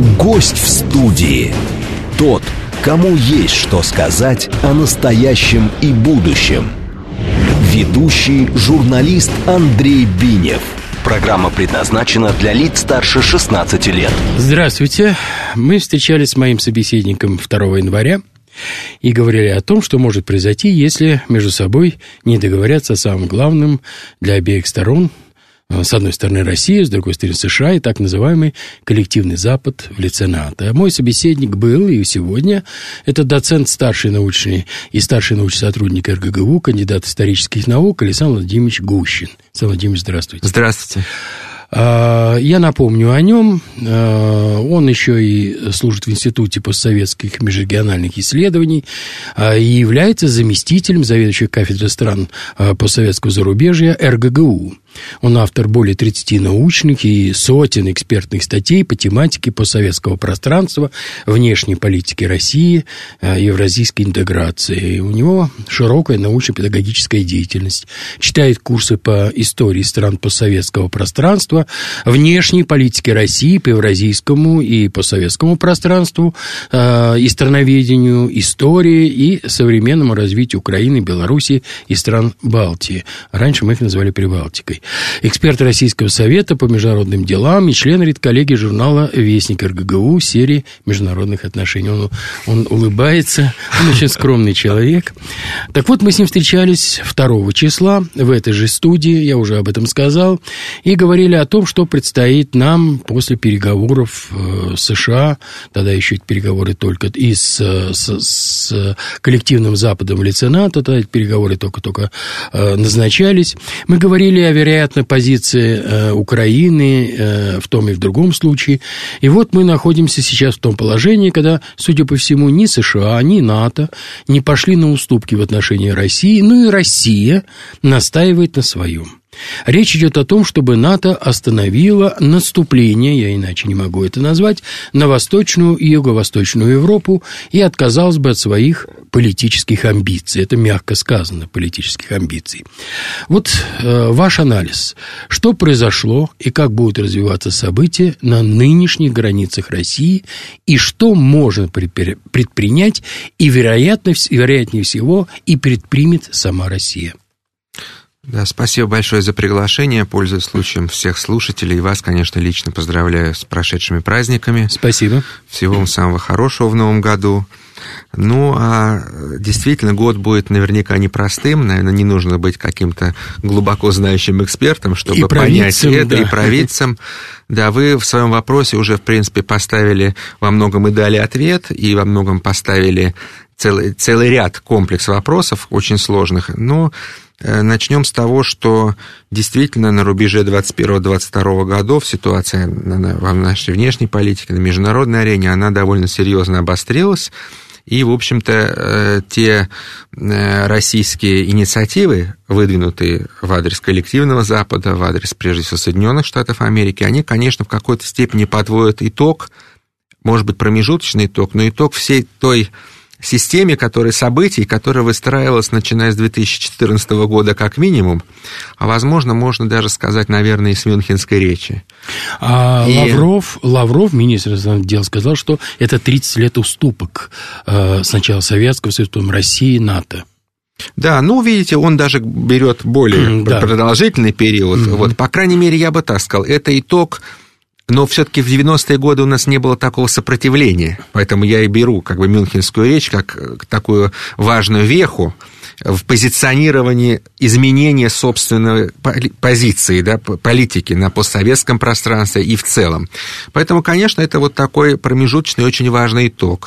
Гость в студии. Тот, кому есть что сказать о настоящем и будущем. Ведущий журналист Андрей Бинев. Программа предназначена для лиц старше 16 лет. Здравствуйте. Мы встречались с моим собеседником 2 января и говорили о том, что может произойти, если между собой не договорятся о самом главном для обеих сторон. С одной стороны Россия, с другой стороны США и так называемый коллективный Запад в лице НАТО. Мой собеседник был и сегодня это доцент старший научный сотрудник РГГУ, кандидат исторических наук Александр Владимирович Гущин. Александр Владимирович, здравствуйте. Здравствуйте. Я напомню о нем. Он еще и служит в Институте постсоветских межрегиональных исследований и является заместителем заведующего кафедрой стран постсоветского зарубежья РГГУ. Он автор более 30 научных и сотен экспертных статей по тематике постсоветского пространства, внешней политики России, евразийской интеграции. У него широкая научно-педагогическая деятельность. Читает курсы по истории стран постсоветского пространства, внешней политики России по евразийскому и постсоветскому пространству, и страноведению, истории и современному развитию Украины, Белоруссии и стран Балтии. Раньше мы их называли Прибалтикой. Эксперт Российского совета по международным делам и член редколлегии журнала «Вестник РГГУ» серии международных отношений. Он улыбается, он очень скромный человек. Так вот, мы с ним встречались 2 числа в этой же студии, я уже об этом сказал, и говорили о том, что предстоит нам после переговоров с США, тогда еще эти переговоры только и с коллективным Западом в лице НАТО, тогда эти переговоры только назначались. Мы говорили о вероятной позиции Украины в том и в другом случае. И вот мы находимся сейчас в том положении, когда, судя по всему, ни США, ни НАТО не пошли на уступки в отношении России, ну и Россия настаивает на своем. Речь идет о том, чтобы НАТО остановило наступление, я иначе не могу это назвать, на Восточную и Юго-Восточную Европу и отказалось бы от своих политических амбиций. Это мягко сказано, политических амбиций. Вот ваш анализ. Что произошло и как будут развиваться события на нынешних границах России и что можно предпринять и, вероятнее всего, и предпримет сама Россия? Да, спасибо большое за приглашение. Пользуясь случаем, всех слушателей и вас, конечно, лично поздравляю с прошедшими праздниками. Спасибо. Всего вам самого хорошего в новом году. Ну, а действительно, год будет наверняка непростым. Наверное, не нужно быть каким-то глубоко знающим экспертом, чтобы понять это, да. И провидцем. Да, вы в своем вопросе уже, в принципе, поставили во многом и дали ответ, и во многом поставили целый ряд комплекс вопросов, очень сложных. Но начнем с того, что действительно на рубеже 21-22 годов ситуация в нашей внешней политике, на международной арене, она довольно серьезно обострилась. И, в общем-то, те российские инициативы, выдвинутые в адрес коллективного Запада, в адрес, прежде всего, Соединенных Штатов Америки, они, конечно, в какой-то степени подводят итог, может быть, промежуточный итог, но итог всей той системе событий, которая выстраивалась, начиная с 2014 года как минимум, а, возможно, можно даже сказать, наверное, и с Мюнхенской речи. Лавров, министр иностранных дел, сказал, что это 30 лет уступок сначала Советского Союза, потом России, НАТО. Да, ну, видите, он даже берет более продолжительный период. Вот, по крайней мере, я бы так сказал, это итог. Но все-таки в 90-е годы у нас не было такого сопротивления, поэтому я и беру Мюнхенскую речь как такую важную веху в позиционировании изменения собственной позиции, да, политики на постсоветском пространстве и в целом. Поэтому, конечно, это вот такой промежуточный, очень важный итог.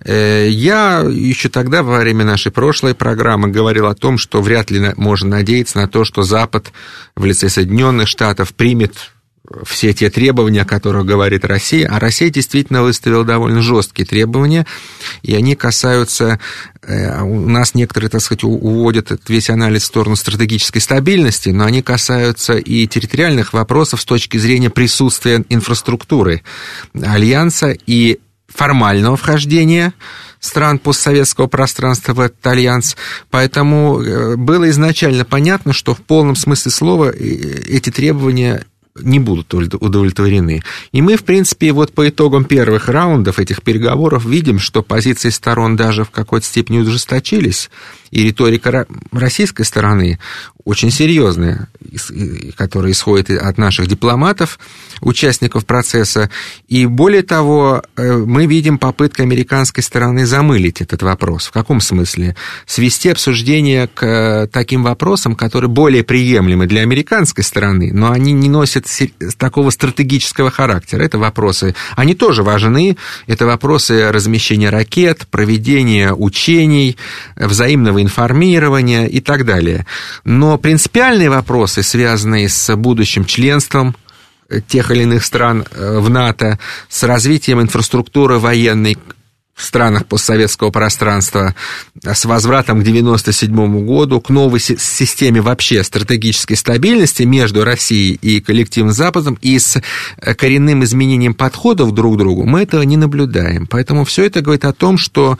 Я еще тогда, во время нашей прошлой программы, говорил о том, что вряд ли можно надеяться на то, что Запад в лице Соединенных Штатов примет все те требования, о которых говорит Россия, а Россия действительно выставила довольно жесткие требования, и они касаются, у нас некоторые, так сказать, уводят весь анализ в сторону стратегической стабильности, но они касаются и территориальных вопросов с точки зрения присутствия инфраструктуры Альянса и формального вхождения стран постсоветского пространства в этот альянс. Поэтому было изначально понятно, что в полном смысле слова эти требования не будут удовлетворены. И мы, в принципе, вот по итогам первых раундов этих переговоров видим, что позиции сторон даже в какой-то степени ужесточились, и риторика российской стороны очень серьезная, которая исходит от наших дипломатов, участников процесса. И более того, мы видим попытку американской стороны замылить этот вопрос. В каком смысле? Свести обсуждение к таким вопросам, которые более приемлемы для американской стороны, но они не носят такого стратегического характера. Это вопросы, они тоже важны, это вопросы размещения ракет, проведения учений, взаимного информирования и так далее. Но принципиальные вопросы, связанные с будущим членством тех или иных стран в НАТО, с развитием инфраструктуры военной в странах постсоветского пространства, с возвратом к 1997 году, к новой системе вообще стратегической стабильности между Россией и коллективным Западом и с коренным изменением подходов друг к другу, мы этого не наблюдаем. Поэтому все это говорит о том, что...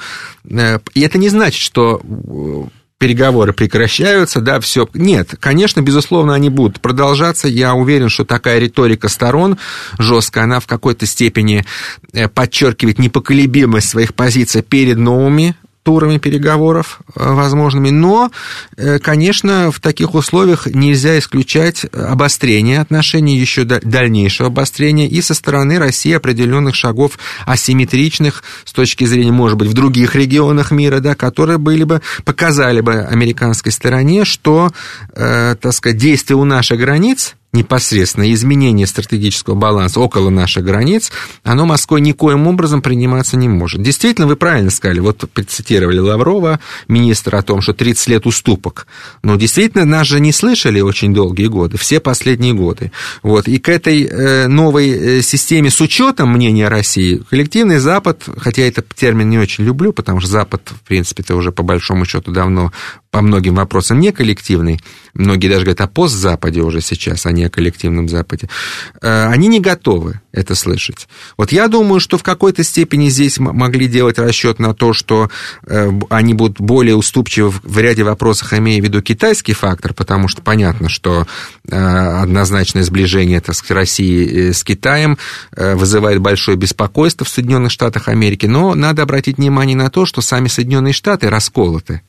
И это не значит, что переговоры прекращаются, да, все. Нет, конечно, безусловно, они будут продолжаться. Я уверен, что такая риторика сторон жесткая, она в какой-то степени подчеркивает непоколебимость своих позиций перед новыми турами переговоров возможными, но, конечно, в таких условиях нельзя исключать обострение отношений, еще дальнейшего обострения и со стороны России определенных шагов асимметричных с точки зрения, может быть, в других регионах мира, да, которые показали бы американской стороне, что, так сказать, действия у наших границ, непосредственно изменение стратегического баланса около наших границ, оно Москвой никоим образом приниматься не может. Действительно, вы правильно сказали, вот процитировали Лаврова, министра, о том, что 30 лет уступок. Но действительно, нас же не слышали очень долгие годы, все последние годы. Вот. И к этой новой системе с учетом мнения России, коллективный Запад, хотя я этот термин не очень люблю, потому что Запад, в принципе, это уже по большому счету давно по многим вопросам не коллективный, многие даже говорят о постзападе уже сейчас, а не о коллективном Западе, они не готовы это слышать. Вот я думаю, что в какой-то степени здесь могли делать расчет на то, что они будут более уступчивы в ряде вопросов, имея в виду китайский фактор, потому что понятно, что однозначное сближение, так сказать, России с Китаем вызывает большое беспокойство в Соединенных Штатах Америки, но надо обратить внимание на то, что сами Соединенные Штаты расколоты.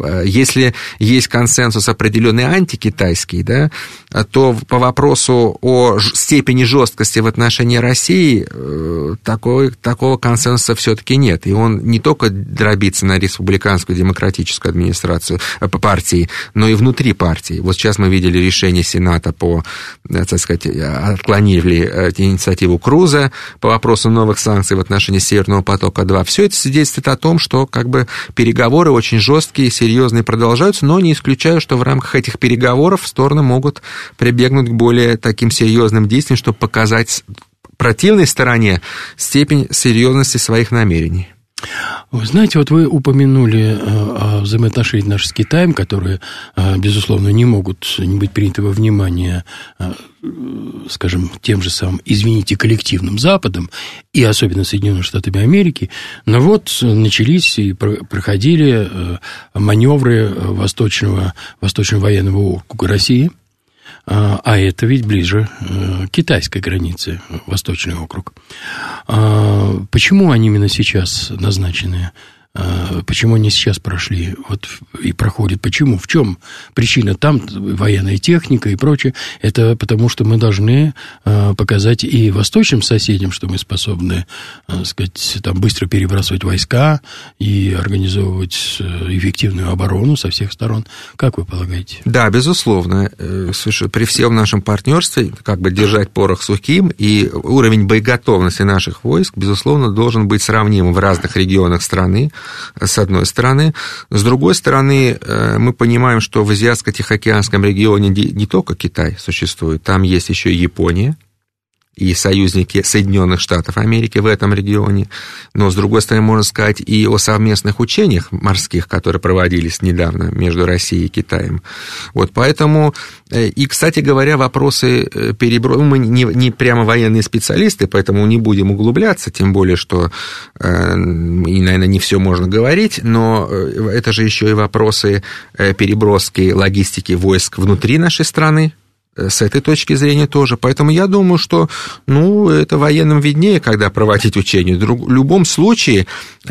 Если есть консенсус определенный антикитайский, да, то по вопросу о степени жесткости в отношении России такого консенсуса все-таки нет. И он не только дробится на республиканскую демократическую администрацию партии, но и внутри партии. Вот сейчас мы видели решение Сената так сказать, отклонили инициативу Круза по вопросу новых санкций в отношении Северного потока-2. Все это свидетельствует о том, что как бы переговоры очень жесткие, серьезные продолжаются, но не исключаю, что в рамках этих переговоров стороны могут прибегнуть к более таким серьезным действиям, чтобы показать противной стороне степень серьезности своих намерений. Вы знаете, вот вы упомянули о взаимоотношениях наших с Китаем, которые, безусловно, не могут не быть приняты во внимание, скажем, тем же самым, извините, коллективным Западом и особенно Соединенными Штатами Америки. Но вот начались и проходили маневры Восточного военного округа России. А это ведь ближе к китайской границе, Восточный округ. Почему они именно сейчас назначены? Почему они сейчас прошли вот, и проходят? Почему? В чем причина? Там военная техника и прочее. Это потому, что мы должны показать и восточным соседям, что мы способны, сказать, там, быстро перебрасывать войска и организовывать эффективную оборону со всех сторон. Как вы полагаете? Да, безусловно. При всем нашем партнерстве как бы держать порох сухим, и уровень боеготовности наших войск, безусловно, должен быть сравним в разных регионах страны, с одной стороны. С другой стороны, мы понимаем, что в Азиатско-Тихоокеанском регионе не только Китай существует, там есть еще и Япония, и союзники Соединенных Штатов Америки в этом регионе. Но, с другой стороны, можно сказать и о совместных учениях морских, которые проводились недавно между Россией и Китаем. Вот поэтому, и, кстати говоря, вопросы переброса, мы не прямо военные специалисты, поэтому не будем углубляться, тем более, что, и, наверное, не все можно говорить, но это же еще и вопросы переброски логистики войск внутри нашей страны, С этой точки зрения тоже. Поэтому я думаю, что, это военным виднее, когда проводить учения. В любом случае,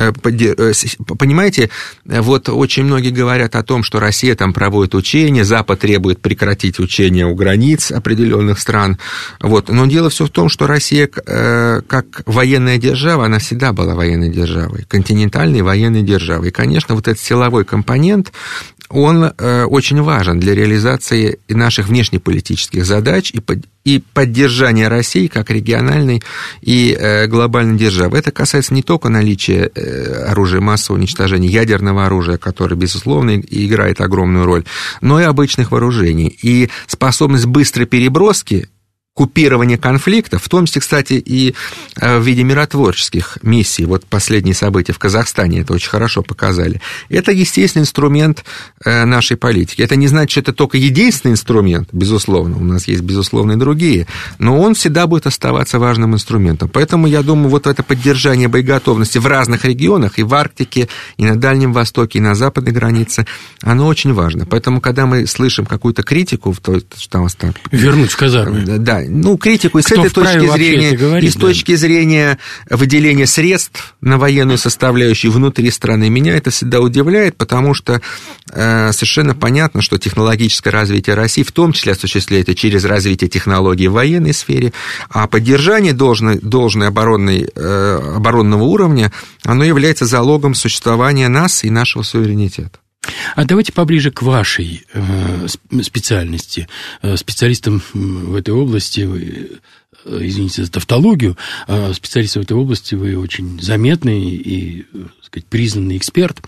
понимаете, вот очень многие говорят о том, что Россия там проводит учения, Запад требует прекратить учения у границ определенных стран. Вот. Но дело все в том, что Россия, как военная держава, она всегда была военной державой, континентальной военной державой. И, конечно, вот этот силовой компонент, он очень важен для реализации наших внешнеполитических задач и поддержания России как региональной и глобальной державы. Это касается не только наличия оружия массового уничтожения, ядерного оружия, которое, безусловно, играет огромную роль, но и обычных вооружений. И способность быстрой переброски, купирование конфликтов, в том числе, кстати, и в виде миротворческих миссий. Вот последние события в Казахстане это очень хорошо показали. Это естественный инструмент нашей политики. Это не значит, что это только единственный инструмент, безусловно. У нас есть, безусловно, и другие. Но он всегда будет оставаться важным инструментом. Поэтому, я думаю, вот это поддержание боеготовности в разных регионах, и в Арктике, и на Дальнем Востоке, и на западной границе, оно очень важно. Поэтому, когда мы слышим какую-то критику, вернуть в казармы. Да, критику и с этой точки зрения, говорить, и с точки зрения выделения средств на военную составляющую внутри страны, меня это всегда удивляет, потому что совершенно понятно, что технологическое развитие России в том числе осуществляется через развитие технологий в военной сфере, а поддержание должной оборонного уровня, оно является залогом существования нас и нашего суверенитета. А давайте поближе к вашей специальности. Специалистом в этой области, извините за тавтологию, специалистом в этой области вы очень заметный и, так сказать, признанный эксперт.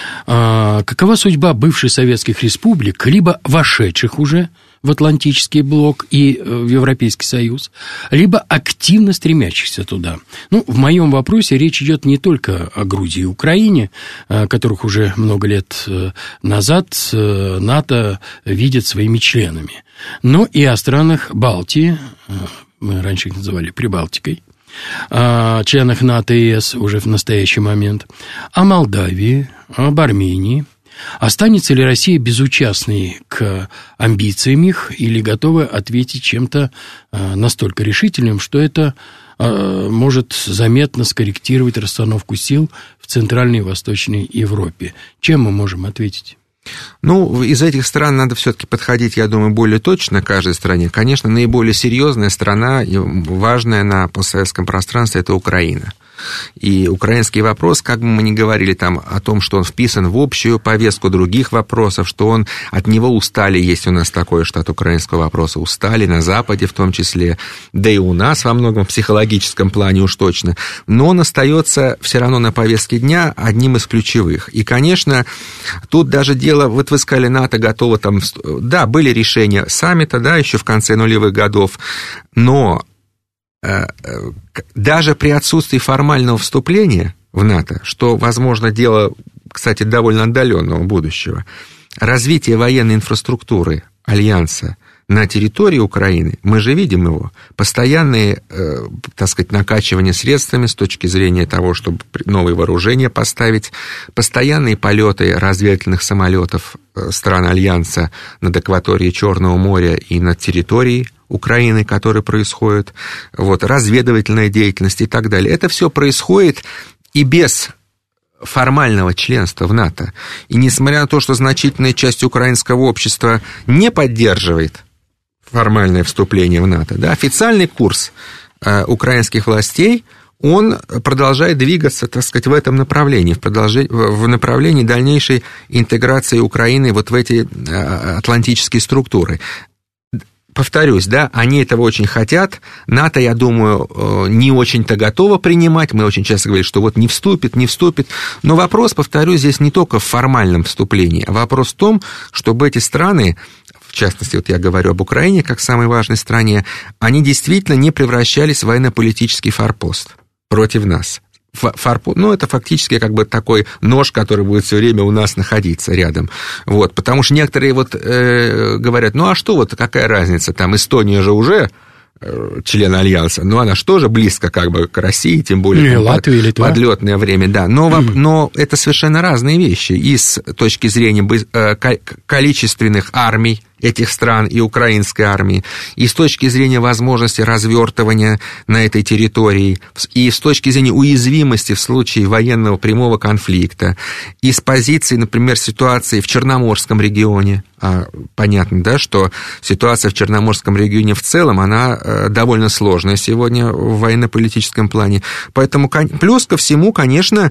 Какова судьба бывших советских республик, либо вошедших уже в Атлантический блок и в Европейский Союз, либо активно стремящихся туда? В моем вопросе речь идет не только о Грузии и Украине, которых уже много лет назад НАТО видит своими членами, но и о странах Балтии, мы раньше их называли Прибалтикой, о членах НАТО и ЕС уже в настоящий момент, о Молдавии, об Армении. Останется ли Россия безучастной к амбициям их или готова ответить чем-то настолько решительным, что это может заметно скорректировать расстановку сил в Центральной и Восточной Европе? Чем мы можем ответить? Из этих стран надо все-таки подходить, я думаю, более точно к каждой стране. Конечно, наиболее серьезная страна и важная на постсоветском пространстве – это Украина. И украинский вопрос, как бы мы ни говорили там о том, что он вписан в общую повестку других вопросов, что от него устали, есть у нас такое, что от украинского вопроса устали, на Западе в том числе, да и у нас во многом в психологическом плане уж точно, но он остается все равно на повестке дня одним из ключевых. И, конечно, тут даже дело, вот вы сказали, НАТО готово там, да, были решения саммита, да, еще в конце нулевых годов, но даже при отсутствии формального вступления в НАТО, что, возможно, дело, кстати, довольно отдаленного будущего, развитие военной инфраструктуры Альянса на территории Украины, мы же видим его, постоянные, так сказать, накачивания средствами с точки зрения того, чтобы новые вооружения поставить, постоянные полеты разведывательных самолетов стран Альянса над акваторией Черного моря и над территорией Украины, которые происходят, разведывательная деятельность и так далее. Это все происходит и без формального членства в НАТО. И несмотря на то, что значительная часть украинского общества не поддерживает формальное вступление в НАТО, да, официальный курс украинских властей, он продолжает двигаться, так сказать, в этом направлении, в направлении дальнейшей интеграции Украины в эти атлантические структуры. Повторюсь, да, они этого очень хотят. НАТО, я думаю, не очень-то готово принимать. Мы очень часто говорим, что не вступит. Но вопрос, повторюсь, здесь не только в формальном вступлении, а вопрос в том, чтобы эти страны, в частности, я говорю об Украине как самой важной стране, они действительно не превращались в военно-политический форпост против нас. Это фактически такой нож, который будет все время у нас находиться рядом. Потому что некоторые говорят, какая разница, там Эстония же уже член Альянса, но она же тоже близко к России, тем более Латвия, Литва. Подлетное время, да. Но это совершенно разные вещи и с точки зрения количественных армий, этих стран и украинской армии, и с точки зрения возможности развертывания на этой территории, и с точки зрения уязвимости в случае военного прямого конфликта, и с позиции, например, ситуации в Черноморском регионе. Понятно, да, что ситуация в Черноморском регионе в целом, она довольно сложная сегодня в военно-политическом плане. Поэтому плюс ко всему, конечно,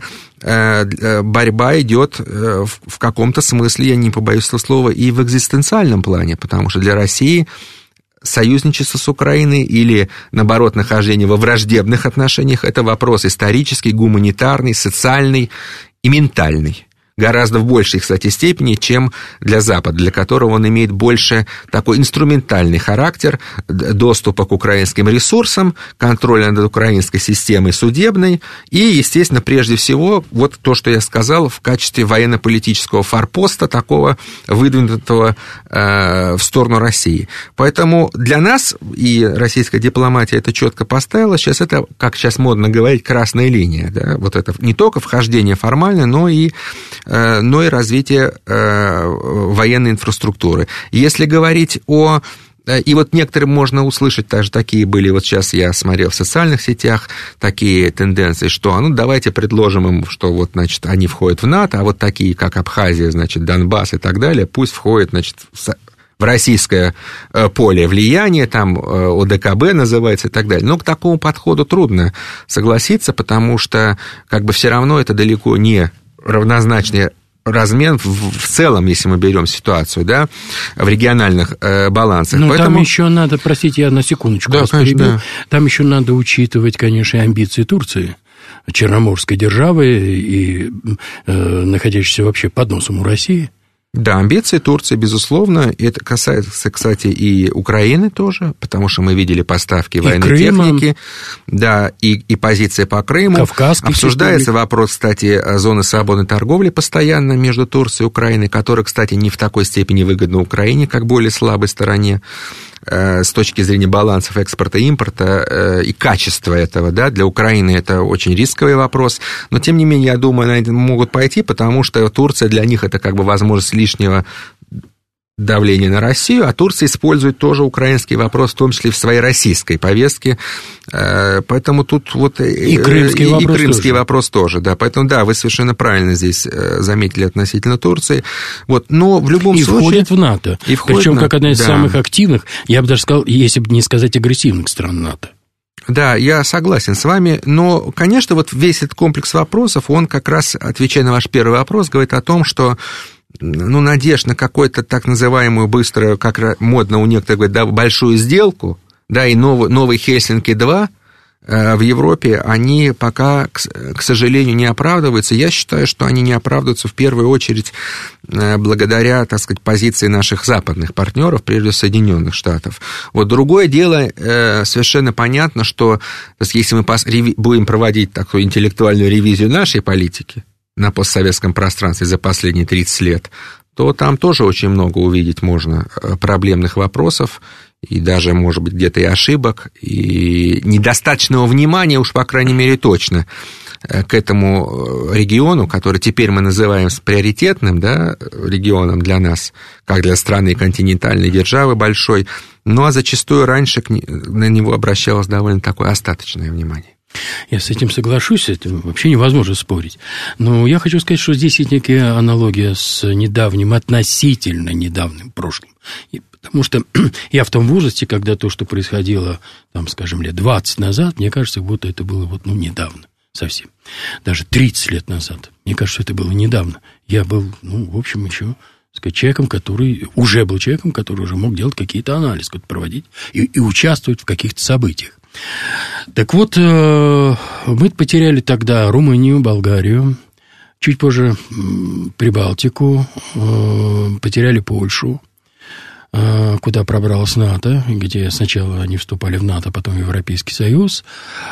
борьба идет в каком-то смысле, я не побоюсь этого слова, и в экзистенциальном плане, потому что для России союзничество с Украиной или, наоборот, нахождение во враждебных отношениях – это вопрос исторический, гуманитарный, социальный и ментальный. Гораздо в большей, кстати, степени, чем для Запада, для которого он имеет больше такой инструментальный характер доступа к украинским ресурсам, контроля над украинской системой судебной и, естественно, прежде всего, вот то, что я сказал, в качестве военно-политического форпоста, такого выдвинутого в сторону России. Поэтому для нас, и российская дипломатия это четко поставила, сейчас это, как сейчас модно говорить, красная линия. Да? Вот это не только вхождение формальное, но и развитие военной инфраструктуры. Если говорить о... И вот некоторым можно услышать, даже такие были, вот сейчас я смотрел в социальных сетях, такие тенденции, что, давайте предложим им, что вот, значит, они входят в НАТО, а вот такие, как Абхазия, значит, Донбасс и так далее, пусть входят, значит, в российское поле влияния, там ОДКБ называется и так далее. Но к такому подходу трудно согласиться, потому что, как бы, все равно это далеко не равнозначный размен в целом, если мы берем ситуацию, да, в региональных балансах. Ну, поэтому... там еще надо, простите, я на секундочку вас перебил, да. Там еще надо учитывать, конечно, амбиции Турции, черноморской державы и находящейся вообще под носом у России. Да, амбиции Турции, безусловно, это касается, кстати, и Украины тоже, потому что мы видели поставки военной техники, да, и позиция по Крыму. Кавказский обсуждается вопрос, кстати, зоны свободной торговли постоянно между Турцией и Украиной, которая, кстати, не в такой степени выгодна Украине, как более слабой стороне, с точки зрения балансов экспорта и импорта и качества этого, да, для Украины это очень рисковый вопрос, но, тем не менее, я думаю, на это могут пойти, потому что Турция для них это как бы возможность лишнего давления на Россию, а Турция использует тоже украинский вопрос, в том числе в своей российской повестке, поэтому тут вот и крымский вопрос тоже, да, поэтому, да, вы совершенно правильно здесь заметили относительно Турции, вот, но в любом случае... И входит в НАТО, причем как одна из самых активных, я бы даже сказал, если бы не сказать агрессивных стран НАТО. Да, я согласен с вами, но, конечно, вот весь этот комплекс вопросов, он как раз, отвечая на ваш первый вопрос, говорит о том, что надежд на какую-то так называемую быструю, как модно у некоторых говорить, да, большую сделку, да, и новый Хельсинки-2 в Европе, они пока, к сожалению, не оправдываются. Я считаю, что они не оправдываются в первую очередь благодаря, так сказать, позиции наших западных партнеров, прежде всего Соединенных Штатов. Вот другое дело, совершенно понятно, что если мы будем проводить такую интеллектуальную ревизию нашей политики на постсоветском пространстве за последние 30 лет, то там тоже очень много увидеть можно проблемных вопросов, и даже, может быть, где-то и ошибок, и недостаточного внимания, уж по крайней мере, точно, к этому региону, который теперь мы называем приоритетным, да, регионом для нас, как для страны континентальной державы большой, ну, а зачастую раньше на него обращалось довольно такое остаточное внимание. Я с этим соглашусь, это вообще невозможно спорить. Но я хочу сказать, что здесь есть некая аналогия с недавним, относительно недавним прошлым. Потому что я в том возрасте, когда то, что происходило, там, скажем, лет 20 назад, мне кажется, будто это было вот, недавно совсем. Даже 30 лет назад. Мне кажется, это было недавно. Я был, в общем, еще... человеком, который уже мог делать какие-то анализы, проводить и участвовать в каких-то событиях. Так вот, мы потеряли тогда Румынию, Болгарию, чуть позже Прибалтику, потеряли Польшу, куда пробралась НАТО, где сначала они вступали в НАТО, потом в Европейский Союз.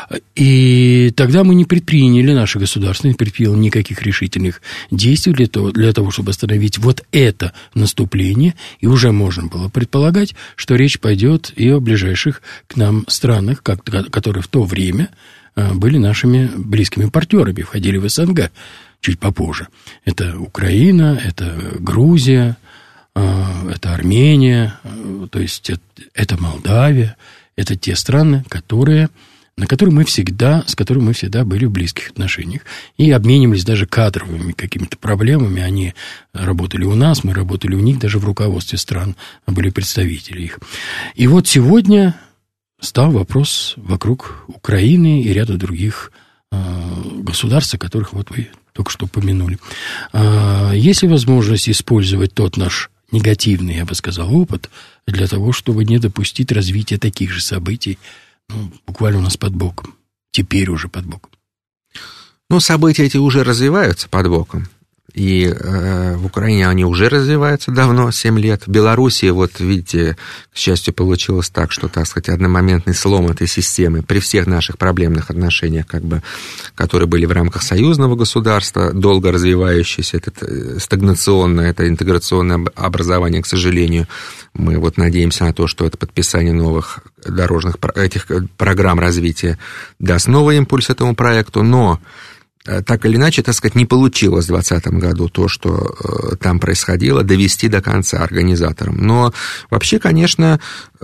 И тогда мы не предприняли, наше государство не предприняло никаких решительных действий для того, чтобы остановить вот это наступление. И уже можно было предполагать, что речь пойдет и о ближайших к нам странах, которые в то время были нашими близкими партнерами, входили в СНГ чуть попозже. Это Украина, это Грузия, это Армения, то есть это Молдавия, это те страны, с которыми мы всегда были в близких отношениях и обменивались даже кадровыми какими-то проблемами. Они работали у нас, мы работали у них, даже в руководстве стран были представители их. И вот сегодня стал вопрос вокруг Украины и ряда других государств, о которых вот вы только что упомянули. Есть ли возможность использовать тот наш негативный, я бы сказал, опыт для того, чтобы не допустить развития таких же событий, буквально у нас под боком, теперь уже под боком? События эти уже развиваются под боком. И в Украине они уже развиваются давно, 7 лет. В Белоруссии, вот видите, к счастью, получилось так, что, так сказать, одномоментный слом этой системы при всех наших проблемных отношениях, которые были в рамках союзного государства, долго развивающееся, это стагнационное, это интеграционное образование, к сожалению. Мы вот надеемся на то, что это подписание новых дорожных этих программ развития даст новый импульс этому проекту, но так или иначе, так сказать, не получилось в 2020 году то, что там происходило, довести до конца организаторам. Но вообще, конечно,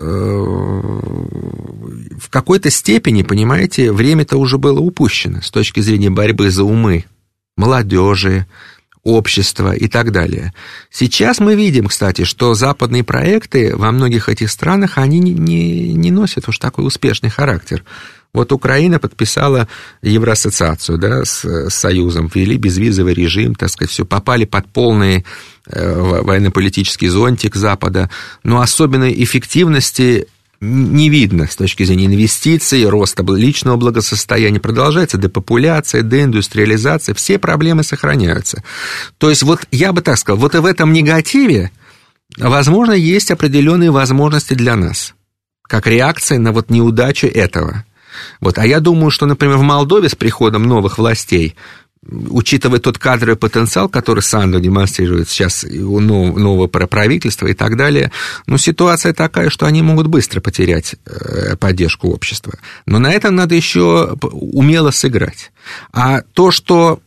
в какой-то степени, понимаете, время-то уже было упущено с точки зрения борьбы за умы молодежи, общества и так далее. Сейчас мы видим, кстати, что западные проекты во многих этих странах, они не носят уж такой успешный характер. Вот Украина подписала Евроассоциацию, да, с Союзом, ввели безвизовый режим, так сказать, все, попали под полный военно-политический зонтик Запада, но особенной эффективности не видно с точки зрения инвестиций, роста личного благосостояния, продолжается депопуляция, деиндустриализация, все проблемы сохраняются. То есть, вот я бы так сказал, вот и в этом негативе, возможно, есть определенные возможности для нас, как реакция на вот неудачу этого. А я думаю, что, например, в Молдове с приходом новых властей, учитывая тот кадровый потенциал, который Санду демонстрирует сейчас у нового правительства и так далее, ситуация такая, что они могут быстро потерять поддержку общества. Но на этом надо еще умело сыграть. А то, что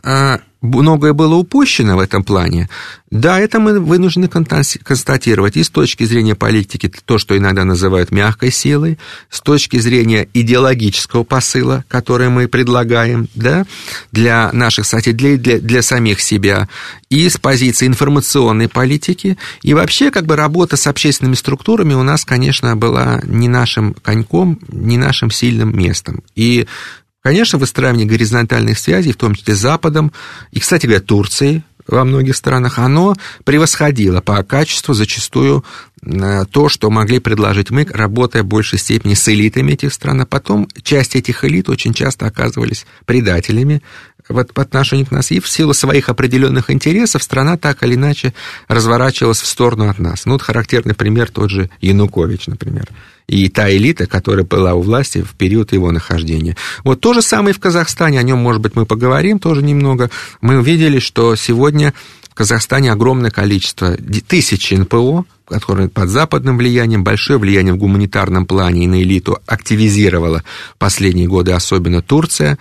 многое было упущено в этом плане, да, это мы вынуждены констатировать и с точки зрения политики, то, что иногда называют мягкой силой, с точки зрения идеологического посыла, который мы предлагаем, да, для наших соседей, для самих себя, и с позиции информационной политики, и вообще работа с общественными структурами у нас, конечно, была не нашим коньком, не нашим сильным местом. И конечно, выстраивание горизонтальных связей, в том числе с Западом, и, кстати говоря, Турцией во многих странах, оно превосходило по качеству зачастую то, что могли предложить мы, работая в большей степени с элитами этих стран, а потом часть этих элит очень часто оказывались предателями по отношению к нас, и в силу своих определенных интересов страна так или иначе разворачивалась в сторону от нас. Характерный пример тот же Янукович, например, и та элита, которая была у власти в период его нахождения. То же самое и в Казахстане, о нем, может быть, мы поговорим тоже немного. Мы увидели, что сегодня в Казахстане огромное количество, тысячи НПО, которые под западным влиянием, большое влияние в гуманитарном плане и на элиту активизировала в последние годы, особенно Турция.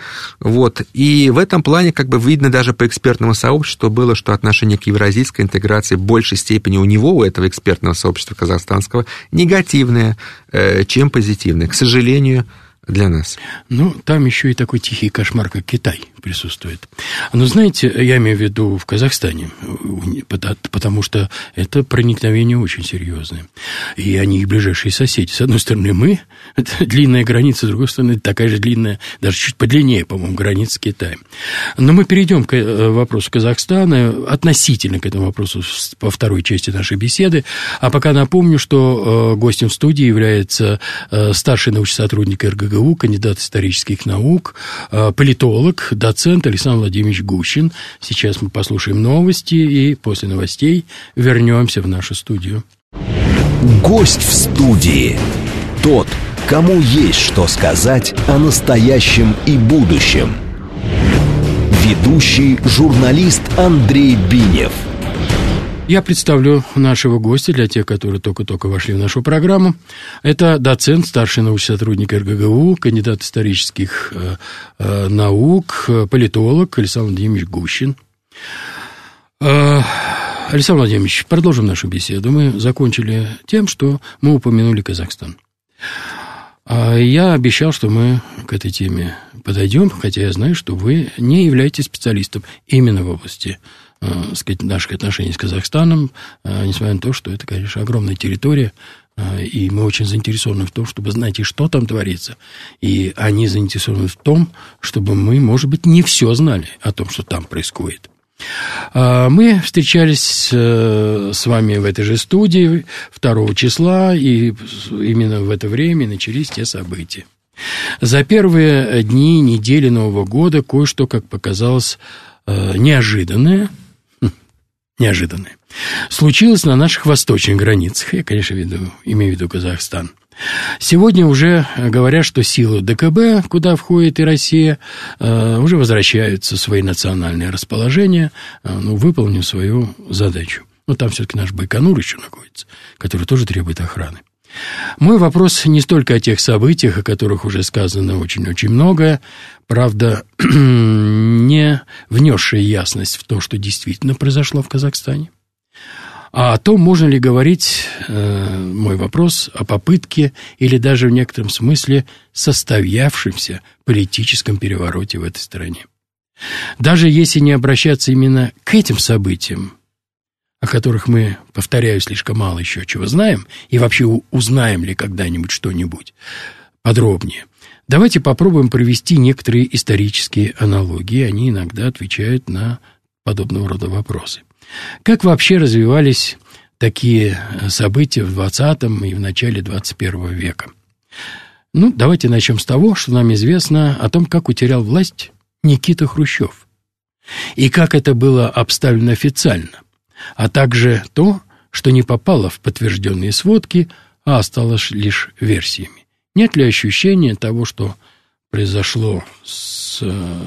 И в этом плане видно даже по экспертному сообществу было, что отношение к евразийской интеграции в большей степени у него, у этого экспертного сообщества казахстанского, негативное, чем позитивное, к сожалению, для нас. Там еще и такой тихий кошмар, как Китай, присутствует. Знаете, я имею в виду в Казахстане, потому что это проникновение очень серьезное. И они их ближайшие соседи. С одной стороны, мы, это длинная граница, с другой стороны, такая же длинная, даже чуть подлиннее, по-моему, граница с Китаем. Но мы перейдем к вопросу Казахстана, относительно к этому вопросу по второй части нашей беседы. А пока напомню, что гостем в студии является старший научный сотрудник РГГУ, кандидат исторических наук, политолог, доцент Александр Владимирович Гущин. Сейчас мы послушаем новости и после новостей вернемся в нашу студию. Гость в студии. Тот, кому есть что сказать о настоящем и будущем. Ведущий журналист Андрей Бинев. Я представлю нашего гостя для тех, которые только-только вошли в нашу программу. Это доцент, старший научный сотрудник РГГУ, кандидат исторических наук, политолог Александр Владимирович Гущин. Александр Владимирович, продолжим нашу беседу. Мы закончили тем, что мы упомянули Казахстан. Я обещал, что мы к этой теме подойдем, хотя я знаю, что вы не являетесь специалистом именно в области, так сказать, наших отношений с Казахстаном, несмотря на то, что это, конечно, огромная территория, и мы очень заинтересованы в том, чтобы знать, и что там творится. И они заинтересованы в том, чтобы мы, может быть, не все знали о том, что там происходит. Мы встречались с вами в этой же студии 2 числа, и именно в это время начались те события. За первые дни, недели Нового года кое-что, как показалось, неожиданное, случилось на наших восточных границах. Я, конечно, имею в виду Казахстан. Сегодня уже говорят, что силы ДКБ, куда входит и Россия, уже возвращаются в свои национальные расположения, выполнив свою задачу. Но там все-таки наш Байконур еще находится, который тоже требует охраны. Мой вопрос не столько о тех событиях, о которых уже сказано очень-очень многое, правда, не внесшая ясность в то, что действительно произошло в Казахстане, а о том, можно ли говорить, мой вопрос, о попытке или даже в некотором смысле состоявшемся политическом перевороте в этой стране. Даже если не обращаться именно к этим событиям, о которых мы, повторяю, слишком мало еще чего знаем, и вообще узнаем ли когда-нибудь что-нибудь подробнее, давайте попробуем провести некоторые исторические аналогии, они иногда отвечают на подобного рода вопросы. Как вообще развивались такие события в 20 и в начале 21 века? Давайте начнем с того, что нам известно о том, как утерял власть Никита Хрущев, и как это было обставлено официально, а также то, что не попало в подтвержденные сводки, а осталось лишь версиями. Нет ли ощущения того, что произошло с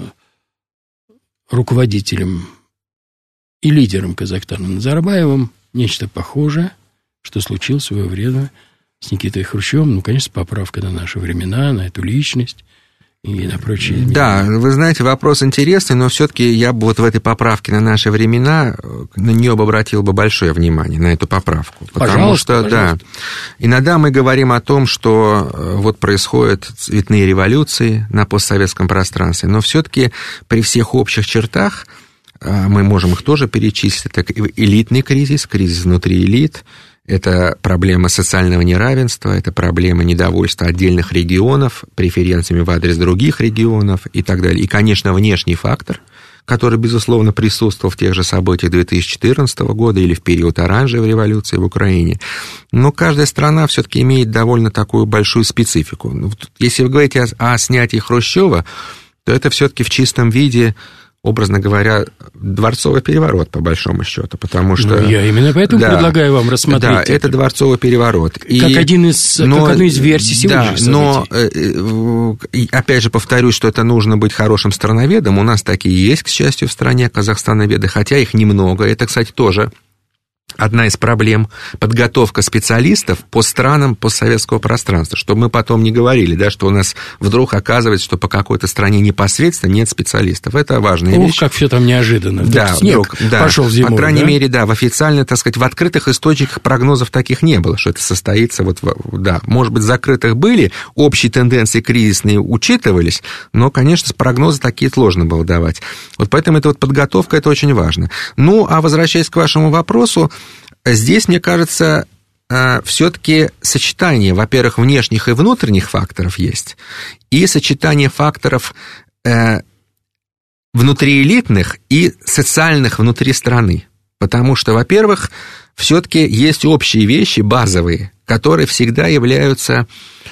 руководителем и лидером Казахстана Назарбаевым, нечто похожее, что случилось в свое время с Никитой Хрущевым, конечно, с поправкой на наши времена, на эту личность и на прочие... Да, вы знаете, вопрос интересный, но все-таки я бы в этой поправке на наши времена, на нее бы обратил бы большое внимание, на эту поправку. Потому что, да, иногда мы говорим о том, что происходят цветные революции на постсоветском пространстве, но все-таки при всех общих чертах мы можем их тоже перечислить. Это элитный кризис, кризис внутри элит, это проблема социального неравенства, это проблема недовольства отдельных регионов, преференциями в адрес других регионов и так далее. И, конечно, внешний фактор, который, безусловно, присутствовал в тех же событиях 2014 года или в период оранжевой революции в Украине. Но каждая страна все-таки имеет довольно такую большую специфику. Если вы говорите о снятии Хрущева, то это все-таки в чистом виде, образно говоря, дворцовый переворот, по большому счету, потому что... я именно поэтому предлагаю вам рассмотреть. Да, это дворцовый переворот. Как одну из версий сегодняшних событий. Но, опять же, повторюсь, что это нужно быть хорошим страноведом. У нас такие есть, к счастью, в стране казахстановеды, хотя их немного. Это, кстати, тоже одна из проблем – подготовка специалистов по странам постсоветского пространства, чтобы мы потом не говорили, да, что у нас вдруг оказывается, что по какой-то стране непосредственно нет специалистов. Это важная вещь. Как все там неожиданно. Да, снег пошел зимой. По крайней мере, да, в официально, так сказать, в открытых источниках прогнозов таких не было, что это состоится. Может быть, закрытых были, общие тенденции кризисные учитывались, но, конечно, прогнозы такие сложно было давать. Поэтому эта подготовка – это очень важно. А возвращаясь к вашему вопросу, здесь, мне кажется, все-таки сочетание, во-первых, внешних и внутренних факторов есть, и сочетание факторов внутриэлитных и социальных внутри страны. Потому что, во-первых, все-таки есть общие вещи, базовые, которые всегда являются,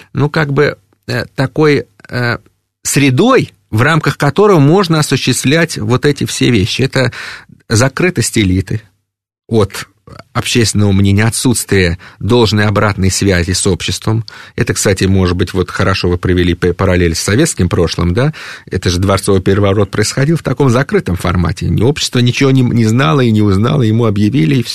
такой средой, в рамках которого можно осуществлять эти все вещи. Это закрытость элиты от общественного мнения, отсутствие должной обратной связи с обществом. Это, кстати, может быть, хорошо вы провели параллель с советским прошлым, да? Это же дворцовый переворот происходил в таком закрытом формате. Общество ничего не знало и не узнало, ему объявили, и все.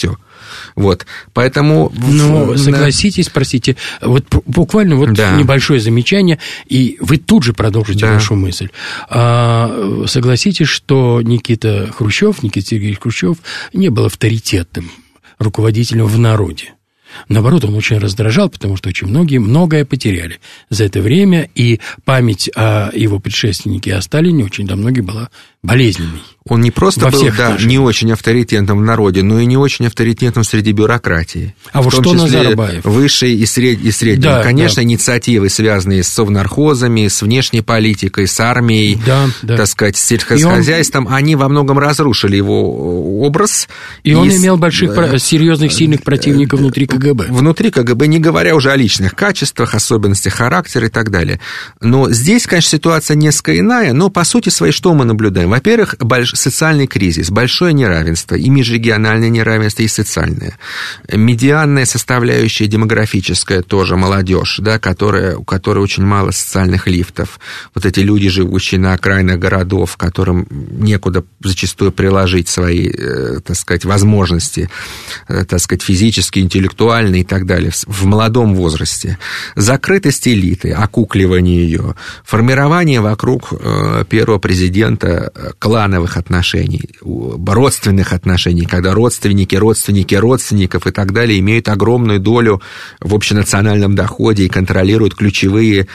Вот, поэтому... Но согласитесь, простите, вот буквально небольшое замечание, и вы тут же продолжите вашу мысль. Согласитесь, что Никита Сергеевич Хрущев не был авторитетным руководителем в народе. Наоборот, он очень раздражал, потому что очень многое потеряли за это время, и память о его предшественнике, о Сталине, очень до многих была болезненной. Он не просто был, не очень авторитетным в народе, но и не очень авторитетным среди бюрократии. А вот что Назарбаев? Высшей и средней. Да, конечно, инициативы, связанные с совнархозами, с внешней политикой, с армией, так сказать, с сельскохозяйством, они во многом разрушили его образ. И он имел больших, серьезных, сильных противников внутри КГБ. Внутри КГБ, не говоря уже о личных качествах, особенностях характера и так далее. Но здесь, конечно, ситуация несколько иная, но по сути своей что мы наблюдаем? Во-первых, социальный кризис, большое неравенство, и межрегиональное неравенство, и социальное. Медианная составляющая демографическая тоже молодежь, да, у которой очень мало социальных лифтов. Вот эти люди, живущие на окраинах городов, которым некуда зачастую приложить свои, так сказать, возможности, так сказать, физические, интеллектуальные и так далее, в молодом возрасте. Закрытость элиты, окукливание ее, формирование вокруг первого президента клановых отношений, родственных отношений, когда родственники родственников и так далее имеют огромную долю в общенациональном доходе и контролируют ключевые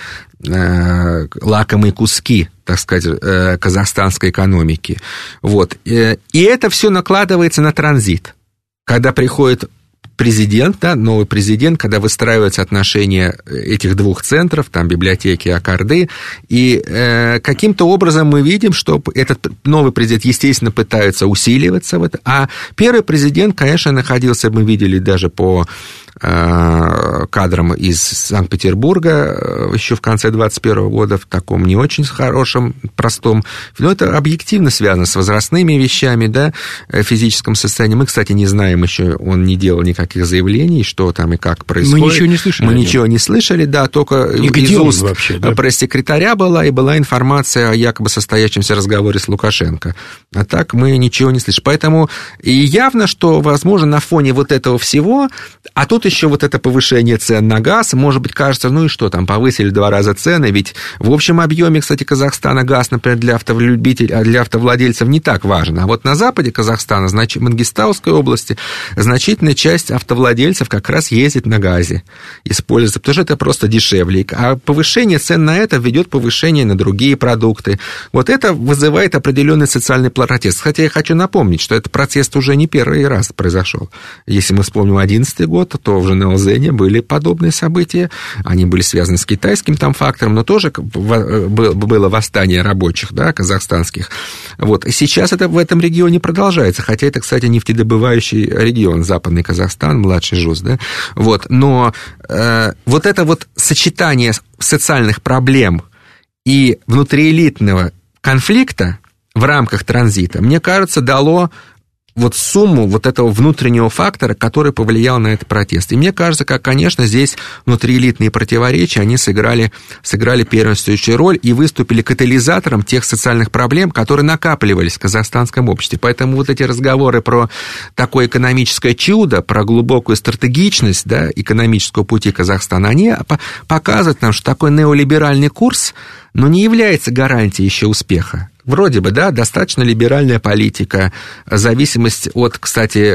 лакомые куски, так сказать, казахстанской экономики. Вот. И это все накладывается на транзит. Когда приходит президент, да, новый президент, когда выстраиваются отношения этих двух центров, там, библиотеки, Акарды, и каким-то образом мы видим, что этот новый президент, естественно, пытается усиливаться в это, а первый президент, конечно, находился, мы видели даже по кадрам из Санкт-Петербурга еще в конце 2021 года в таком не очень хорошем, простом, но это объективно связано с возрастными вещами, да, физическом состоянии. Мы, кстати, не знаем еще, он не делал никаких заявлений, что там и как происходит. Мы ничего не слышали. Мы ничего не слышали, да, только из уст пресс-секретаря была, и была информация о якобы состоящемся разговоре с Лукашенко. А так мы ничего не слышим. Поэтому и явно, что, возможно, на фоне вот этого всего, а тут еще вот это повышение цен на газ, может быть, кажется, ну и что там, повысили 2 раза цены, ведь в общем объеме, кстати, Казахстана газ, например, для автолюбителей, а для автовладельцев не так важен. А вот на западе Казахстана, в Мангистауской области, значительная часть автовладельцев как раз ездит на газе, используется, потому что это просто дешевле. А повышение цен на это ведет повышение на другие продукты. Вот это вызывает определенный социальный протест. Хотя я хочу напомнить, что этот протест уже не первый раз произошел. Если мы вспомним 2011 год, то в ЖНЛЗ были подобные события. Они были связаны с китайским там фактором, но тоже было восстание рабочих, да, казахстанских. Вот. И сейчас это в этом регионе продолжается. Хотя это, кстати, нефтедобывающий регион, Западный Казахстан, младший ЖУЗ, да. Вот. Но вот это вот сочетание социальных проблем и внутриэлитного конфликта в рамках транзита, мне кажется, дало вот сумму вот этого внутреннего фактора, который повлиял на этот протест. И мне кажется, как, конечно, здесь внутриэлитные противоречия, они сыграли первенствующую роль и выступили катализатором тех социальных проблем, которые накапливались в казахстанском обществе. Поэтому вот эти разговоры про такое экономическое чудо, про глубокую стратегичность, да, экономического пути Казахстана, они показывают нам, что такой неолиберальный курс, но не является гарантией еще успеха. Вроде бы, да, достаточно либеральная политика, зависимость от, кстати,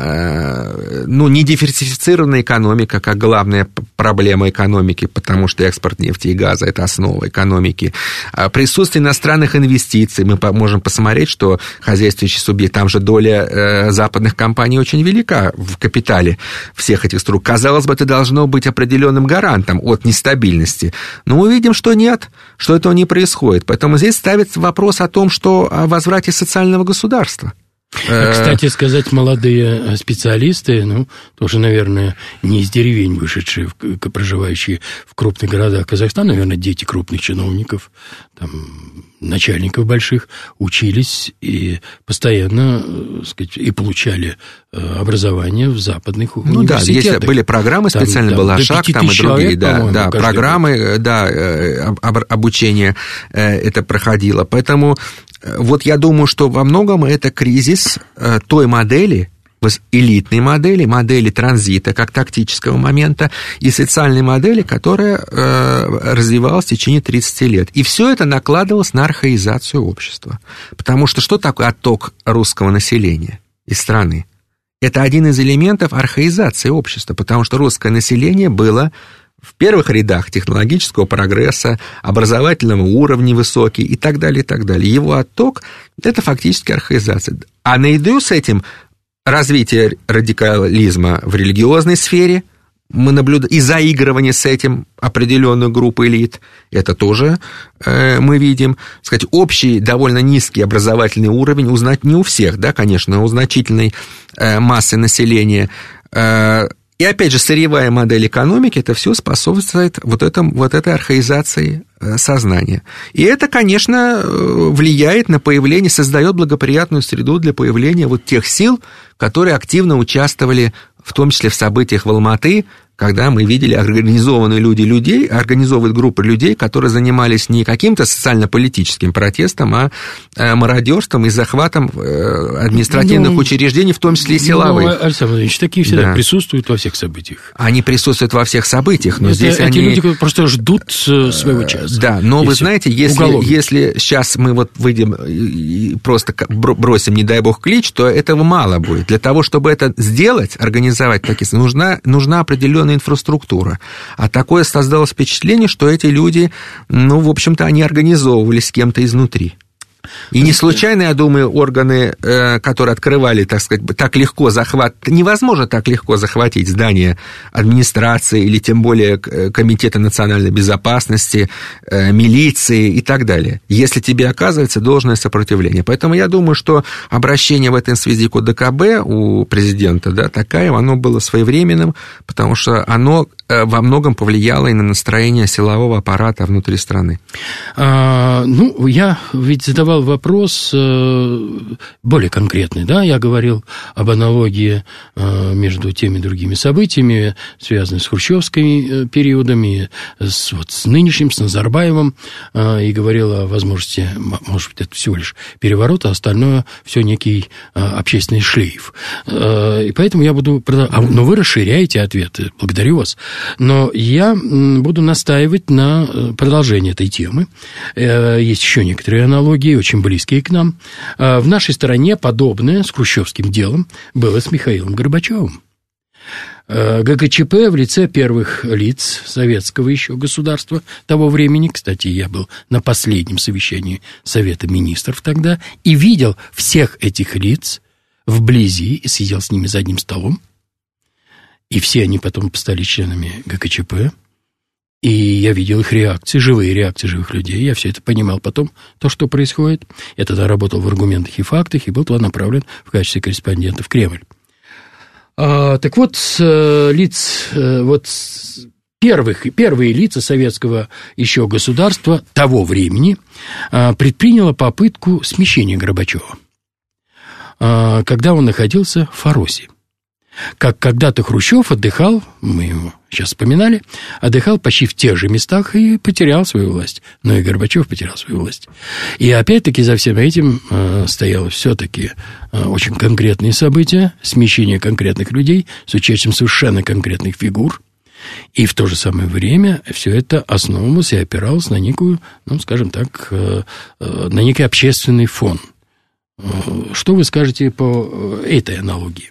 не диверсифицированная экономика, как главная проблема экономики, потому что экспорт нефти и газа – это основа экономики. Присутствие иностранных инвестиций, мы можем посмотреть, что хозяйствующий субъект, там же доля западных компаний очень велика в капитале всех этих структур. Казалось бы, это должно быть определенным гарантом от нестабильности, но мы видим, что нет, что этого не происходит. Поэтому здесь ставится вопрос о том, что о возврате социального государства. Кстати сказать, молодые специалисты, тоже, наверное, не из деревень вышедшие, проживающие в крупных городах Казахстана, наверное, дети крупных чиновников, там, начальников больших, учились и постоянно, сказать, и получали образование в западных университетах. Да, были программы, специально был АШАК, там и другие, программы, обучения это проходило. Поэтому вот я думаю, что во многом это кризис той модели элитной модели, модели транзита как тактического момента и социальной модели, которая развивалась в течение 30 лет. И все это накладывалось на архаизацию общества. Потому что что такое отток русского населения из страны? Это один из элементов архаизации общества, потому что русское население было в первых рядах технологического прогресса, образовательного уровня высокий и так далее, и так далее. Его отток – это фактически архаизация. А наряду с этим развитие радикализма в религиозной сфере мы наблюдаем, и заигрывание с этим определенную группу элит, это тоже мы видим. Сказать, общий довольно низкий образовательный уровень узнать не у всех, да, конечно, у значительной массы населения. И опять же, сырьевая модель экономики, это все способствует вот этой архаизации сознания. И это, конечно, влияет на появление, создает благоприятную среду для появления вот тех сил, которые активно участвовали, в том числе в событиях в Алматы, когда мы видели организованные организованные группы людей, которые занимались не каким-то социально-политическим протестом, а мародерством и захватом административных учреждений, в том числе и силовых. Александр Владимирович, такие всегда присутствуют во всех событиях. Они присутствуют во всех событиях, но здесь эти люди просто ждут своего часа. Да, но вы знаете, если сейчас мы вот выйдем и просто бросим, не дай бог, клич, то этого мало будет. Для того, чтобы это сделать, организовать такие, нужна определенная инфраструктура. А такое создалось впечатление, что эти люди, в общем-то, они организовывались с кем-то изнутри. И не случайно, я думаю, органы, которые открывали, так сказать, так легко невозможно так легко захватить здание администрации или тем более Комитета национальной безопасности, милиции и так далее, если тебе оказывается должное сопротивление. Поэтому я думаю, что обращение в этой связи к ОДКБ у президента, да, оно было своевременным, потому что оно во многом повлияло и на настроение силового аппарата внутри страны. Я ведь задавал вопрос более конкретный, да, я говорил об аналогии между теми и другими событиями, связанными с хрущевскими периодами, с нынешним, с Назарбаевым, и говорил о возможности, может быть, это всего лишь переворот, а остальное все некий общественный шлейф. И поэтому я буду... Но вы расширяете ответы, благодарю вас. Но я буду настаивать на продолжении этой темы. Есть еще некоторые аналогии, очень близкие к нам. В нашей стране подобное с хрущевским делом было с Михаилом Горбачевым. ГКЧП в лице первых лиц советского еще государства того времени, кстати, я был на последнем совещании Совета министров тогда, и видел всех этих лиц вблизи, и сидел с ними за одним столом, и все они потом стали членами ГКЧП, и я видел их реакции, живые реакции живых людей, я все это понимал потом, то, что происходит. Я тогда работал в «Аргументах и фактах» и был туда направлен в качестве корреспондента в Кремль. Так вот, первые лица советского еще государства того времени предприняло попытку смещения Горбачева, когда он находился в Фаросе. Как когда-то Хрущев отдыхал, мы его сейчас вспоминали, отдыхал почти в тех же местах и потерял свою власть. Но и Горбачев потерял свою власть. И опять-таки за всем этим стояло все-таки очень конкретные события, смещение конкретных людей с участием совершенно конкретных фигур. И в то же самое время все это основывалось и опиралось на некую, скажем так, на некий общественный фон. Что вы скажете по этой аналогии?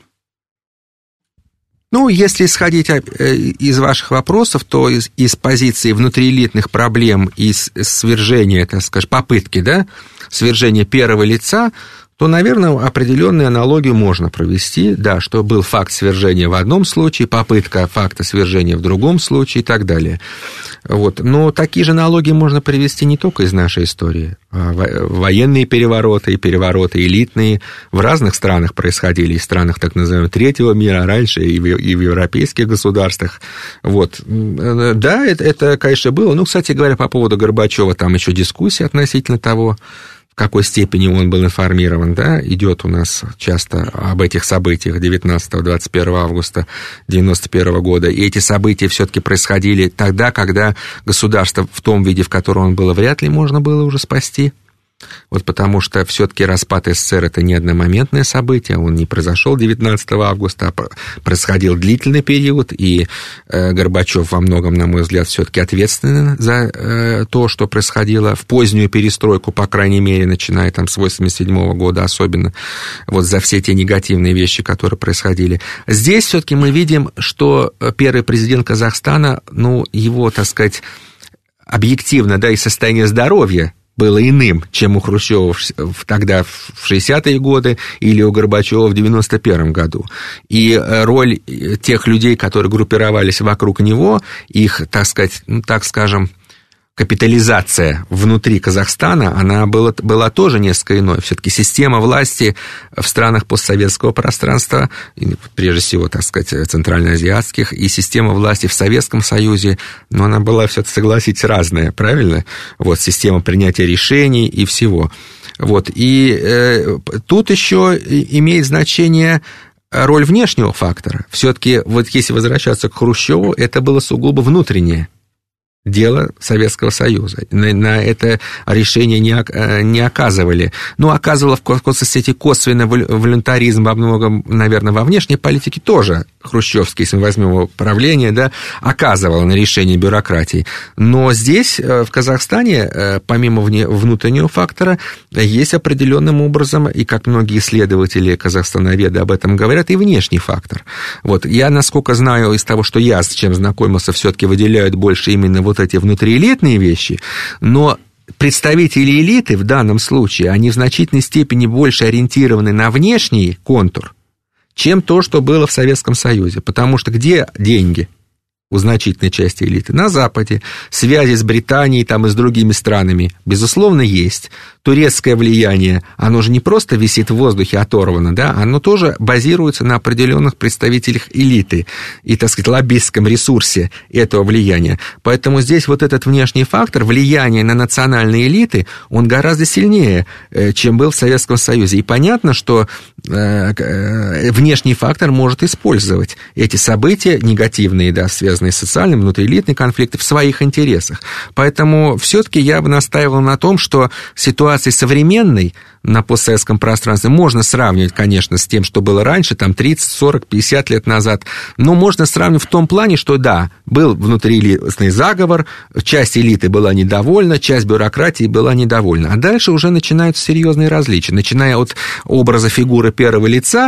Если исходить из ваших вопросов, то из позиции внутриэлитных проблем и свержения, так скажем, попытки, да, свержения первого лица, то, наверное, определенную аналогию можно провести, да, что был факт свержения в одном случае, попытка факта свержения в другом случае и так далее. Но такие же аналогии можно привести не только из нашей истории. Военные перевороты и перевороты элитные в разных странах происходили, и в странах так называемого третьего мира, а раньше и в европейских государствах. Да, это, конечно, было. Кстати говоря, по поводу Горбачева, там еще дискуссия относительно того, в какой степени он был информирован, да, идет у нас часто об этих событиях 19-21 августа 1991 года, и эти события все-таки происходили тогда, когда государство в том виде, в котором он было, вряд ли можно было уже спасти. Вот потому что все-таки распад СССР – это не одномоментное событие, он не произошел 19 августа, а происходил длительный период, и Горбачев во многом, на мой взгляд, все-таки ответственен за то, что происходило в позднюю перестройку, по крайней мере, начиная там с 1987 года, особенно вот за все те негативные вещи, которые происходили. Здесь все-таки мы видим, что первый президент Казахстана, его, так сказать, объективно, и состояние здоровья было иным, чем у Хрущева тогда в 60-е годы или у Горбачева в 91-м году. И роль тех людей, которые группировались вокруг него, их, так скажем, капитализация внутри Казахстана, она была тоже несколько иной. Все-таки система власти в странах постсоветского пространства, прежде всего, так сказать, центральноазиатских, и система власти в Советском Союзе, она была, все-таки, согласитесь, разная, правильно? Вот, система принятия решений и всего. Вот, и тут еще имеет значение роль внешнего фактора. Все-таки, вот если возвращаться к Хрущеву, это было сугубо внутреннее дело Советского Союза. На это решение не оказывали. Оказывало в какой-то степени косвенно волюнтаризм во многом, наверное, во внешней политике тоже. Хрущевский, если мы возьмем его правление, оказывало на решение бюрократии. Но здесь, в Казахстане, помимо внутреннего фактора, есть определенным образом, и как многие исследователи, казахстановеды об этом говорят, и внешний фактор. Вот. Я, насколько знаю, из того, что я с чем знакомился, все-таки выделяют больше именно вот эти внутриэлитные вещи, но представители элиты в данном случае, они в значительной степени больше ориентированы на внешний контур, чем то, что было в Советском Союзе. Потому что где деньги у значительной части элиты? На Западе. Связи с Британией и с другими странами, безусловно, есть. Турецкое влияние, оно же не просто висит в воздухе оторвано, оно тоже базируется на определенных представителях элиты и, так сказать, лоббистском ресурсе этого влияния. Поэтому здесь вот этот внешний фактор, влияние на национальные элиты, он гораздо сильнее, чем был в Советском Союзе. И понятно, что внешний фактор может использовать эти события негативные, связанные с социальным, внутриэлитные конфликты в своих интересах. Поэтому все-таки я бы настаивал на том, что ситуация современной на постсоветском пространстве можно сравнивать, конечно, с тем, что было раньше, 30, 40, 50 лет назад, но можно сравнивать в том плане, что был внутриэлитный заговор, часть элиты была недовольна, часть бюрократии была недовольна, а дальше уже начинаются серьезные различия, начиная от образа фигуры первого лица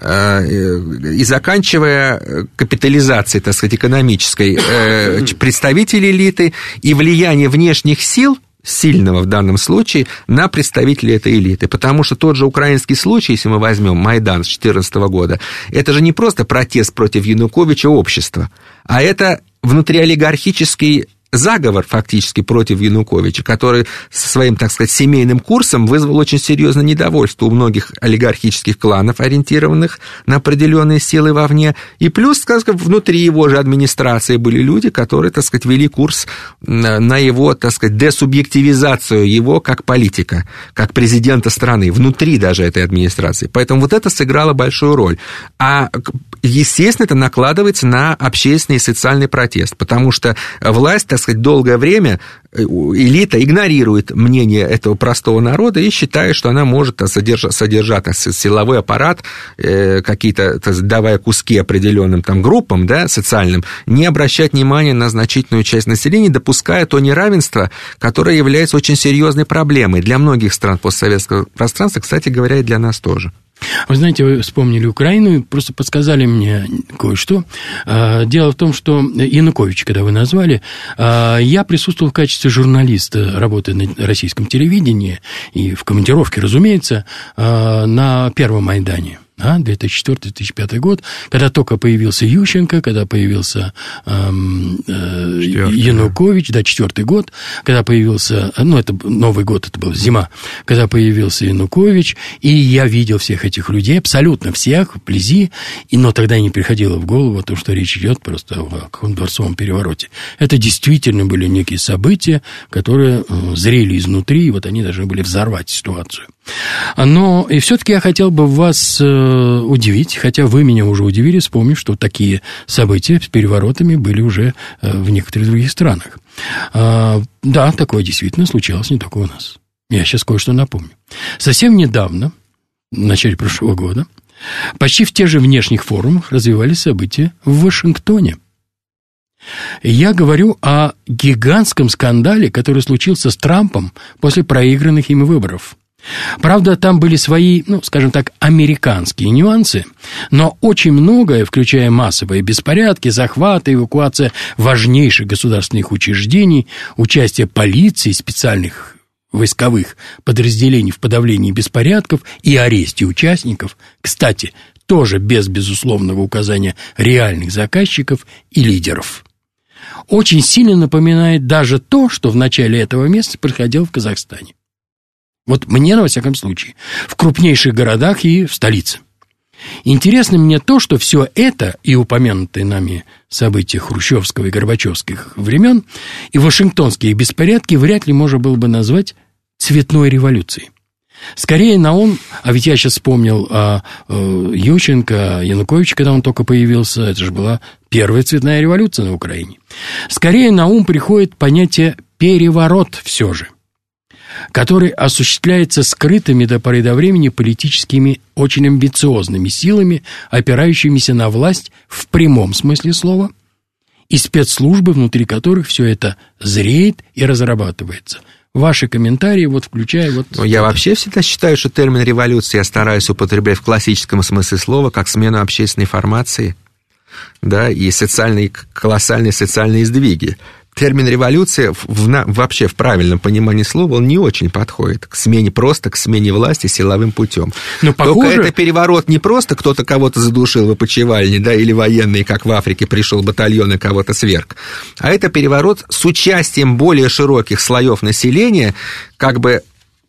и заканчивая капитализацией, так сказать, экономической представителей элиты и влияние внешних сил, сильного в данном случае, на представителей этой элиты. Потому что тот же украинский случай, если мы возьмем Майдан с 2014 года, это же не просто протест против Януковича общества, а это внутриолигархический заговор фактически против Януковича, который со своим, так сказать, семейным курсом вызвал очень серьезное недовольство у многих олигархических кланов, ориентированных на определенные силы вовне, и плюс, так сказать, внутри его же администрации были люди, которые, так сказать, вели курс на его, так сказать, десубъективизацию его как политика, как президента страны, внутри даже этой администрации. Поэтому вот это сыграло большую роль. А, естественно, это накладывается на общественный и социальный протест, потому что власть, так сказать, долгое время элита игнорирует мнение этого простого народа и считает, что она может содержать силовой аппарат, какие-то, давая куски определенным группам, социальным, не обращать внимания на значительную часть населения, допуская то неравенство, которое является очень серьезной проблемой для многих стран постсоветского пространства, кстати говоря, и для нас тоже. Вы знаете, вы вспомнили Украину и просто подсказали мне кое-что. Дело в том, что Янукович, когда вы назвали, я присутствовал в качестве журналиста, работая на российском телевидении и в командировке, разумеется, на Первом Майдане. 2004-2005 год, когда только появился Ющенко, когда появился Янукович, 4-й год, когда появился, это Новый год, это была зима, когда появился Янукович, и я видел всех этих людей, абсолютно всех, вблизи, но тогда не приходило в голову о том, что речь идет просто о каком-то дворцовом перевороте. Это действительно были некие события, которые зрели изнутри, и вот они должны были взорвать ситуацию. Но и все-таки я хотел бы вас удивить, хотя вы меня уже удивили, вспомнив, что такие события с переворотами были уже в некоторых других странах. Да, такое действительно случалось не только у нас. Я сейчас кое-что напомню. Совсем недавно, в начале прошлого года, почти в тех же внешних форумах развивались события в Вашингтоне. Я говорю о гигантском скандале, который случился с Трампом после проигранных им выборов. Правда, там были свои, скажем так, американские нюансы, но очень многое, включая массовые беспорядки, захваты, эвакуация важнейших государственных учреждений, участие полиции, специальных войсковых подразделений в подавлении беспорядков и аресте участников, кстати, тоже без безусловного указания реальных заказчиков и лидеров, очень сильно напоминает даже то, что в начале этого месяца происходило в Казахстане. Вот мне, во всяком случае, в крупнейших городах и в столице. Интересно мне то, что все это и упомянутые нами события хрущевского и горбачевских времен, и вашингтонские беспорядки вряд ли можно было бы назвать цветной революцией. Скорее на ум, а ведь я сейчас вспомнил о Ющенко, Януковиче, когда он только появился, это же была первая цветная революция на Украине. Скорее на ум приходит понятие «переворот» все же, который осуществляется скрытыми до поры до времени политическими очень амбициозными силами, опирающимися на власть в прямом смысле слова, и спецслужбы, внутри которых все это зреет и разрабатывается. Ваши комментарии, включая Я вообще всегда считаю, что термин «революция» я стараюсь употреблять в классическом смысле слова как смену общественной формации, да, и колоссальные социальные сдвиги. Термин «революция» вообще в правильном понимании слова он не очень подходит к смене власти силовым путем. Только это переворот не просто кто-то кого-то задушил в опочивальне, да, или военный, как в Африке, пришел батальон и кого-то сверг, а это переворот с участием более широких слоев населения, как бы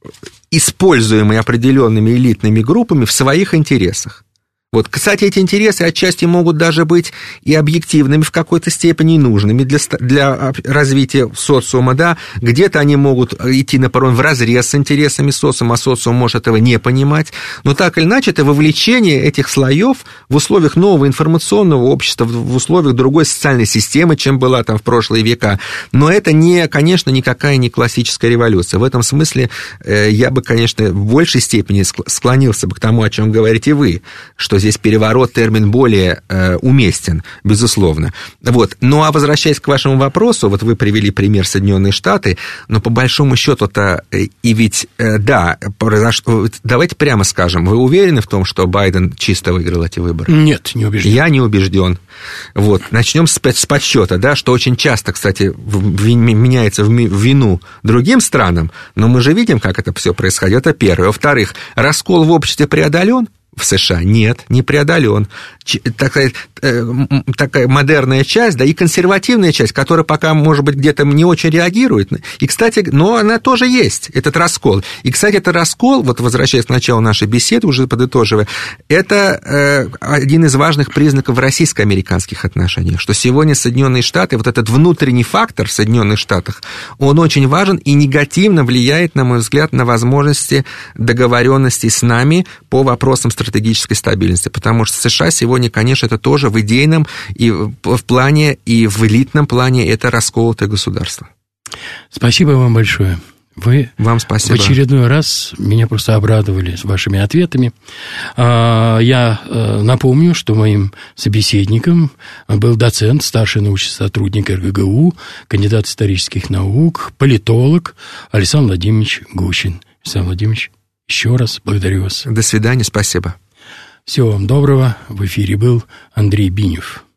используемый определенными элитными группами в своих интересах. Кстати, эти интересы отчасти могут даже быть и объективными в какой-то степени, и нужными для развития социума, да, где-то они могут идти, например, вразрез с интересами социума, а социум может этого не понимать, но так или иначе это вовлечение этих слоев в условиях нового информационного общества, в условиях другой социальной системы, чем была там в прошлые века, но это, конечно, никакая не классическая революция. В этом смысле я бы, конечно, в большей степени склонился бы к тому, о чем говорите вы, что здесь переворот термин более уместен, безусловно. Ну, а возвращаясь к вашему вопросу, вы привели пример Соединенные Штаты, но по большому счету-то, и ведь, да, произошло, давайте прямо скажем, вы уверены в том, что Байден чисто выиграл эти выборы? Нет, не убежден. Я не убежден. Начнем с подсчета, да, что очень часто, кстати, меняется в вину другим странам, но мы же видим, как это все происходит, это первое. Во-вторых, раскол в обществе преодолен? В США нет, не преодолен. Такая модерная часть, да, и консервативная часть, которая пока, может быть, где-то не очень реагирует. И, кстати, но она тоже есть, этот раскол. И, кстати, этот раскол, возвращаясь к началу нашей беседы, уже подытоживая, это один из важных признаков российско-американских отношений, что сегодня Соединенные Штаты, этот внутренний фактор в Соединенных Штатах, он очень важен и негативно влияет, на мой взгляд, на возможности договоренности с нами по вопросам стратегической стабильности, потому что США сегодня, конечно, это тоже в идейном и в плане, и в элитном плане это расколотое государство. Спасибо вам большое. Вам спасибо. В очередной раз меня просто обрадовали вашими ответами. Я напомню, что моим собеседником был доцент, старший научный сотрудник РГГУ, кандидат исторических наук, политолог Александр Владимирович Гущин. Александр Владимирович, еще раз благодарю вас. До свидания, спасибо. Всего вам доброго. В эфире был Андрей Бинев.